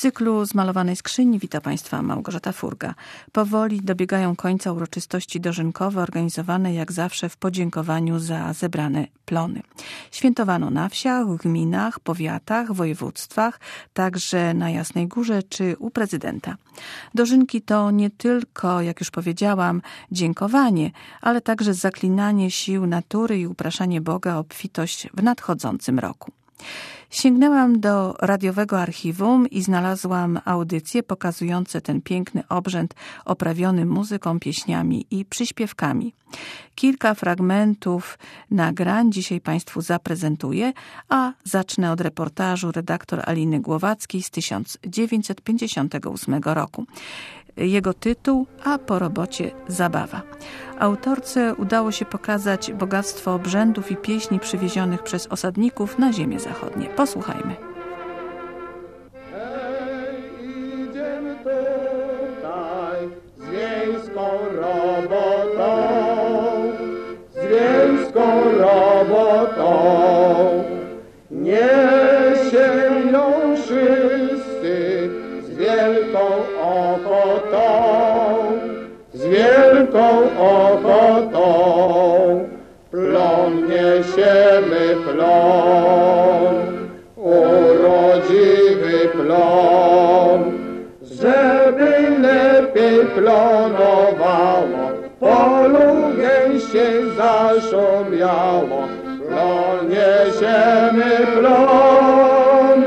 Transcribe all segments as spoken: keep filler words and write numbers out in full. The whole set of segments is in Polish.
cyklu Zmalowanej skrzyni wita Państwa Małgorzata Furga. Powoli dobiegają końca uroczystości dożynkowe organizowane jak zawsze w podziękowaniu za zebrane plony. Świętowano na wsiach, w gminach, powiatach, województwach, także na Jasnej Górze czy u prezydenta. Dożynki to nie tylko, jak już powiedziałam, dziękowanie, ale także zaklinanie sił natury i upraszanie Boga o obfitość w nadchodzącym roku. Sięgnęłam do radiowego archiwum i znalazłam audycje pokazujące ten piękny obrzęd oprawiony muzyką, pieśniami i przyśpiewkami. Kilka fragmentów nagrań dzisiaj Państwu zaprezentuję, a zacznę od reportażu redaktor Aliny Głowackiej z tysiąc dziewięćset pięćdziesiątego ósmego roku. Jego tytuł „A po robocie zabawa”. Autorce udało się pokazać bogactwo obrzędów i pieśni przywiezionych przez osadników na ziemię zachodnie. Posłuchajmy. Hej, idziemy tutaj z wiejską robotą, z wiejską robotą. Niesiemy ją wszyscy z wielką ochotą, z wielką ochotą. Plon niesiemy, plon, urodziwy plon, żeby lepiej plonowało, w polu gęściej zaszumiało. Plon niesiemy, plon,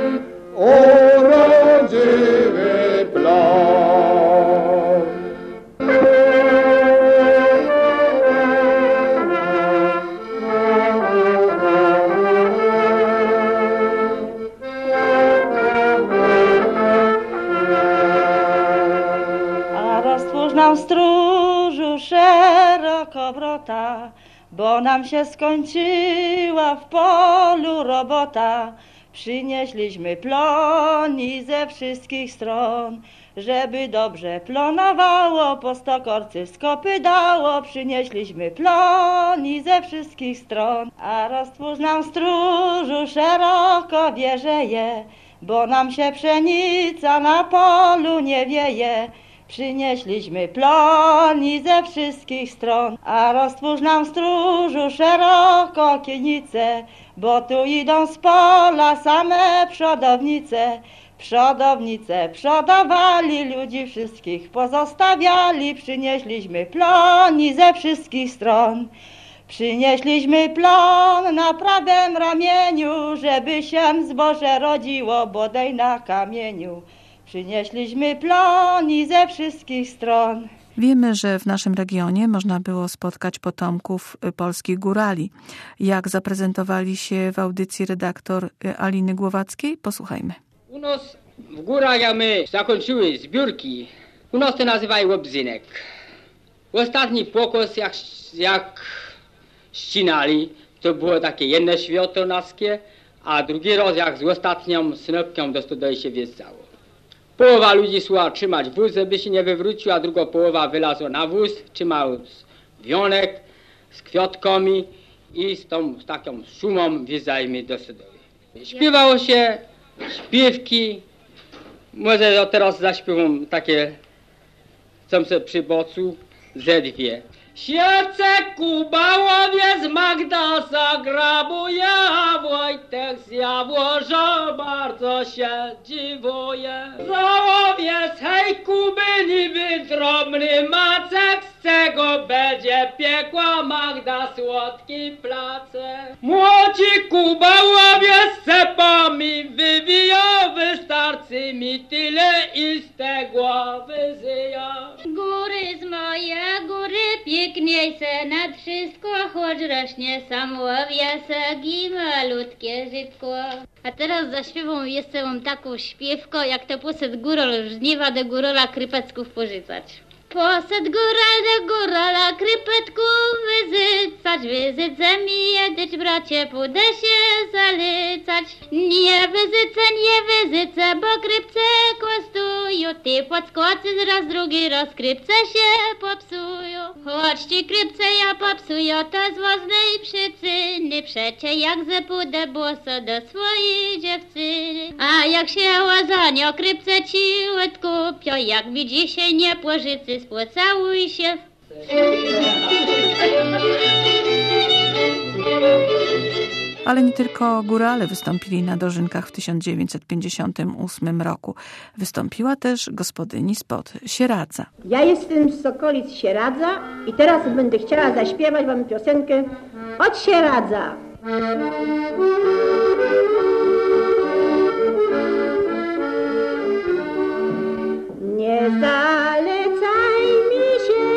urodziwy plon. A roztwórz nam, stróżu, szeroko wrota, bo nam się skończyła w polu robota. Przynieśliśmy ploni ze wszystkich stron, żeby dobrze plonowało, po stokorcy skopy dało. Przynieśliśmy ploni ze wszystkich stron. A roztwórz nam, stróżu, szeroko wieżeje, bo nam się pszenica na polu nie wieje. Przynieśliśmy ploni ze wszystkich stron. A roztwórz nam, stróżu, szeroko okienice, bo tu idą z pola same przodownice. Przodownice przodowali, ludzi wszystkich pozostawiali. Przynieśliśmy ploni ze wszystkich stron. Przynieśliśmy plon na prawym ramieniu, żeby się zboże rodziło bodaj na kamieniu. Przynieśliśmy ploni ze wszystkich stron. Wiemy, że w naszym regionie można było spotkać potomków polskich górali. Jak zaprezentowali się w audycji redaktor Aliny Głowackiej? Posłuchajmy. U nas w górach, jak my zakończyły zbiórki, u nas to nazywają obzynek. Ostatni pokos, jak, jak ścinali, to było takie jedno święto naskie, a drugi raz, jak z ostatnią snopką do stodoły się wjeżdżało. Połowa ludzi szła trzymać wóz, żeby się nie wywrócił, a druga połowa wylazła na wóz, trzymał wionek z kwiatkami i z tą z taką szumą wjeżdżajmy do stodoły. Śpiewało się śpiewki, może teraz zaśpiewam takie, co sobie przy bocu, ze dwie. Siece Kubałowie z Magda zagrabuje, a Wojtek z Jawoża bardzo się dziwuje. Załowie z hej Kuby niby drobny macek, z czego będzie piekła Magda słodki placek. Młodzi Kubałowie z cepami wywiją, wystarczy mi tyle i z te głowy zyją. Góry z moje góry piękniejsze nad wszystko, choć rośnie samłowie sagi malutkie żytko. A teraz zaśpiewam jeszcze wam taką śpiewko, jak to poszedł góral żniwa do górala krypecków pożycać. Poszedł góral do górala krypetków wyzycać, wyzycę mi jedyć bracie, pójdę się zalycać. Nie wyzycę, nie wyzycę, bo krypce kostu tańcują, ty podskoczysz raz, drugi raz, krypce się popsują. Choć ci krypce ja popsują, to z własnej przyczyny, przecie jak zapójdę boso do swojej dziewczyny. A jak się łazanie o krypce ci odkupią, jak mi dzisiaj nie pożycy, spocałuj się. Ale nie tylko górale wystąpili na dożynkach w tysiąc dziewięćset pięćdziesiątym ósmym roku. Wystąpiła też gospodyni spod Sieradza. Ja jestem z okolic Sieradza i teraz będę chciała zaśpiewać wam piosenkę od Sieradza. Nie zalecaj mi się,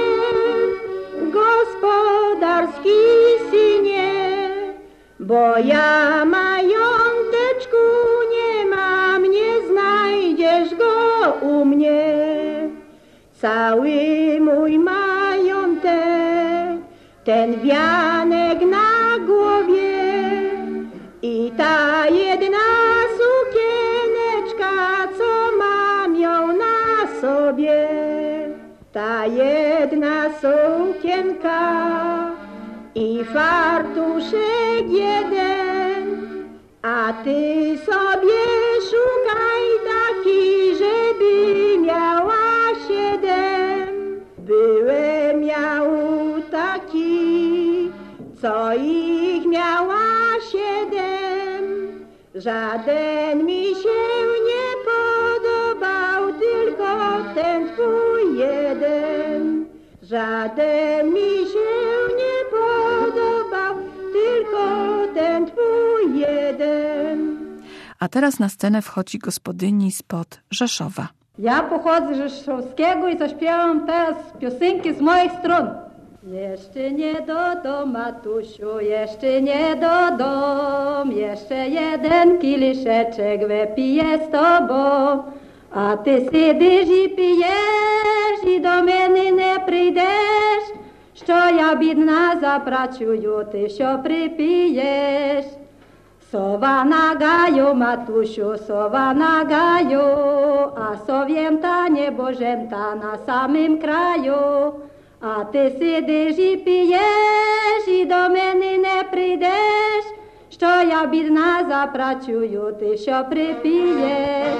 gospodarski synie, bo ja mająteczku nie mam, nie znajdziesz go u mnie. Cały mój majątek, ten wianek na głowie i ta jedna sukieneczka, co mam ją na sobie. Ta jedna sukienka i fartuszek jeden, a ty sobie szukaj taki, żeby miała siedem. Byłem miał taki, co ich miała siedem. Żaden mi się nie podobał, tylko ten twój jeden. Żaden mi się nie podobał, tylko ten twój jeden. A teraz na scenę wchodzi gospodyni spod Rzeszowa. Ja pochodzę z Rzeszowskiego i zaśpiewam teraz piosenki z moich stron. Jeszcze nie do dom, matusiu, jeszcze nie do dom, jeszcze jeden kieliszeczek wypiję z tobą. A ty siedzisz i pijesz i do mnie nie przyjdziesz, що я бідна запрацюю, ти що припієш. Сова нагаю, матусю, сова нагаю, а совєнта небожента на самим краю. А ти сидиш і п'єш, і до мене не прийдеш, що я бідна запрацюю, ти що припієш.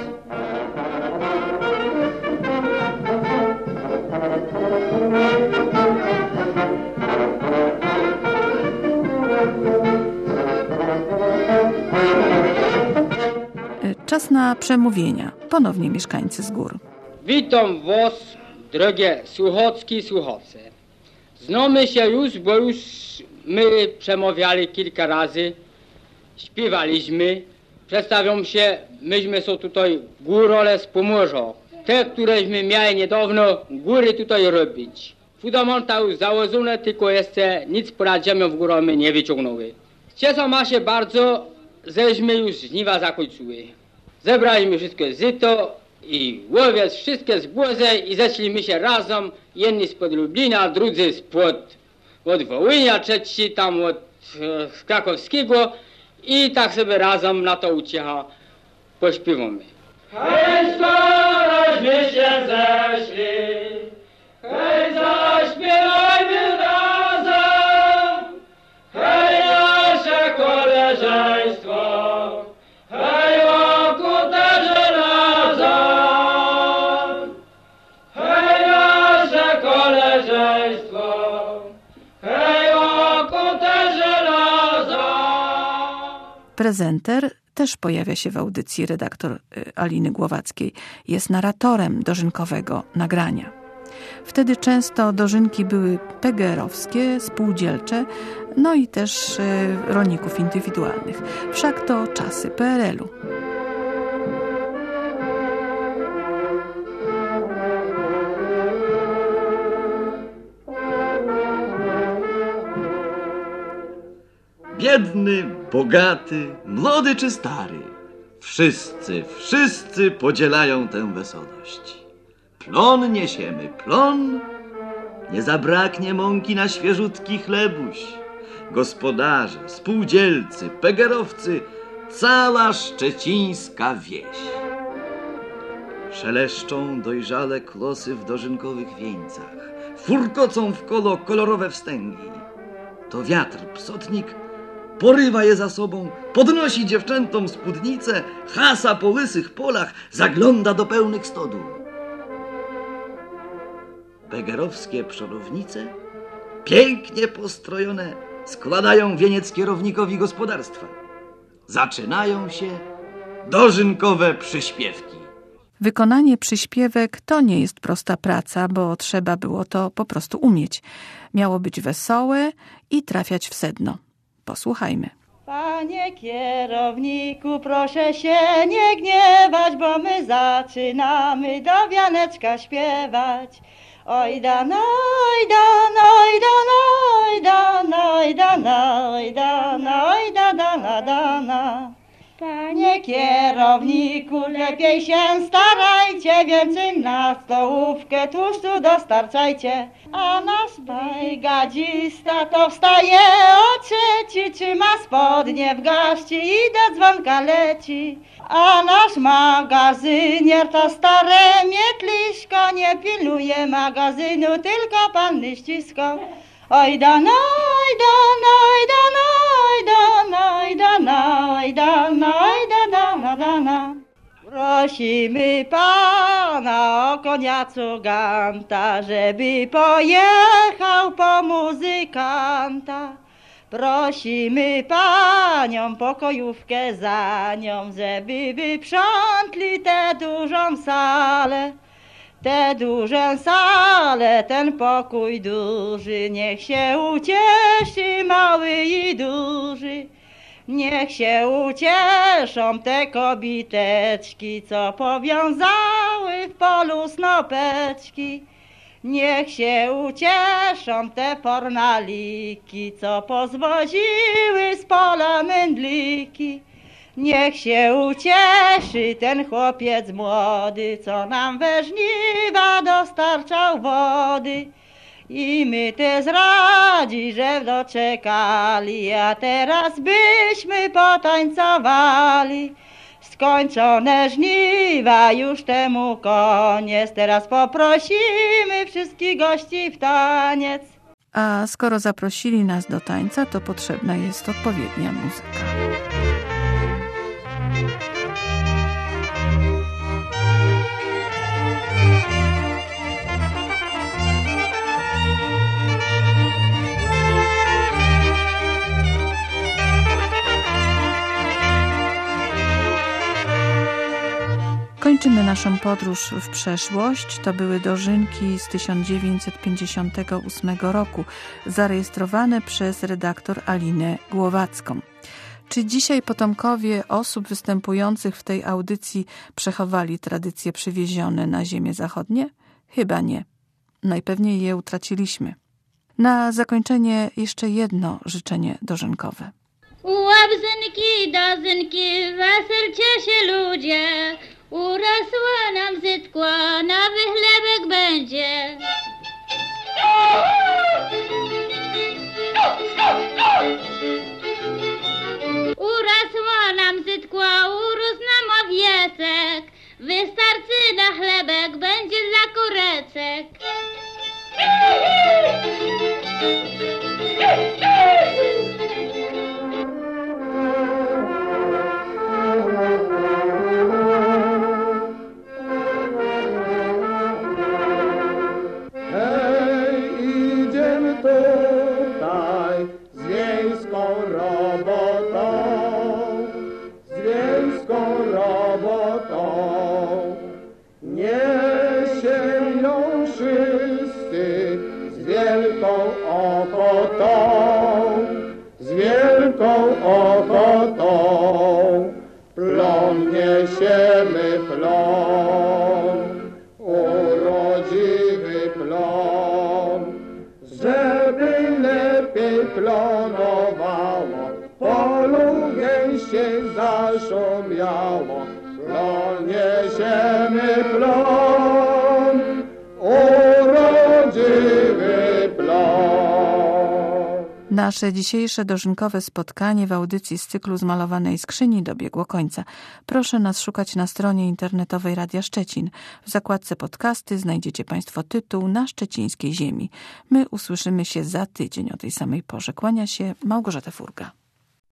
Czas na przemówienia. Ponownie mieszkańcy z gór. Witam was, drogie słuchocki i słuchoce. Znamy się już, bo już my przemawiali kilka razy, śpiewaliśmy. Przedstawiam się, myśmy są tutaj górole z Pomorza. Te, któreśmy mieli niedawno góry tutaj robić. Fundamenta już założone, tylko jeszcze nic ponad ziemią w górę my nie wyciągnęły. Cieszę ma się bardzo, żeśmy już żniwa zakończyły. Zebraliśmy wszystko zito i łowiec, wszystkie zboże i zeszliśmy się razem, jedni spod Lublina, drudzy spod od Wołynia, trzeci tam od e, Krakowskiego i tak sobie razem na to uciecha pośpiewamy. Hej, skorośmy się zeszli, hej, zaśpiewajmy razem, hej, nasze koleżeństwo, hej, wokół też razem, hej, nasze koleżeństwo, hej, wokół też razem. Prezenter też pojawia się w audycji, redaktor Aliny Głowackiej. Jest narratorem dożynkowego nagrania. Wtedy często dożynki były pegerowskie, spółdzielcze, no i też rolników indywidualnych. Wszak to czasy P R L u. Biedny, bogaty, młody czy stary, wszyscy, wszyscy podzielają tę wesołość. Plon niesiemy, plon, nie zabraknie mąki na świeżutki chlebuś. Gospodarze, spółdzielcy, pegerowcy, cała szczecińska wieś. Szeleszczą dojrzale klosy w dożynkowych wieńcach, furkocą w kolo kolorowe wstęgi. To wiatr, psotnik, porywa je za sobą, podnosi dziewczętom spódnice, hasa po łysych polach, zagląda do pełnych stodół. Begerowskie przodownice, pięknie postrojone, składają wieniec kierownikowi gospodarstwa. Zaczynają się dożynkowe przyśpiewki. Wykonanie przyśpiewek to nie jest prosta praca, bo trzeba było to po prostu umieć. Miało być wesołe i trafiać w sedno. Posłuchajmy. Panie kierowniku, proszę się nie gniewać, bo my zaczynamy do wianeczka śpiewać. Oj da noj da noj da noj da noj da noj da noj da da na da na. Panie kierowniku, lepiej się starajcie, więcej na stołówkę tłuszczu dostarczajcie. A nasz bajgadzista to wstaje o trzeci, trzyma spodnie w garści i do dzwonka leci. A nasz magazynier to stare mietliszko, nie pilnuje magazynu, tylko panny ścisko. Oj da noj da noj da noj da noj da noj da noj da da na da na. Prosimy pana o konia cuganta, żeby pojechał po muzykanta. Prosimy panią pokojówkę za nią, żeby wyprzątli tę dużą salę. Tę dużą salę, ten pokój duży, niech się ucieszy mały i duży. Niech się ucieszą te kobiteczki, co powiązały w polu snopeczki. Niech się ucieszą te pornaliki, co pozwoziły z pola mędliki. Niech się ucieszy ten chłopiec młody, co nam we żniwa dostarczał wody. I my te zradzi, że doczekali, a teraz byśmy potańcowali. Skończone żniwa, już temu koniec, teraz poprosimy wszystkich gości w taniec. A skoro zaprosili nas do tańca, to potrzebna jest odpowiednia muzyka. Kończymy naszą podróż w przeszłość. To były dożynki z tysiąc dziewięćset pięćdziesiątego ósmego roku, zarejestrowane przez redaktor Alinę Głowacką. Czy dzisiaj potomkowie osób występujących w tej audycji przechowali tradycje przywiezione na ziemię zachodnie? Chyba nie. Najpewniej je utraciliśmy. Na zakończenie jeszcze jedno życzenie dożynkowe. Łabzynki, dozynki, weselcie się ludzie, urosła nam zytkła, nowy chlebek będzie. Urosła nam zytkła, urósł nam owiecek, wystarczy na chlebek, będzie dla kurecek. Z wielką ochotą plon niesiemy plon, urodziwy plon, żeby lepiej plonowało, w polu gęściej zaszumiało. Plon niesiemy plon, urodziwy plon. Nasze dzisiejsze dożynkowe spotkanie w audycji z cyklu Zmalowanej Skrzyni dobiegło końca. Proszę nas szukać na stronie internetowej Radia Szczecin. W zakładce podcasty znajdziecie Państwo tytuł Na Szczecińskiej Ziemi. My usłyszymy się za tydzień o tej samej porze. Kłania się Małgorzata Furga.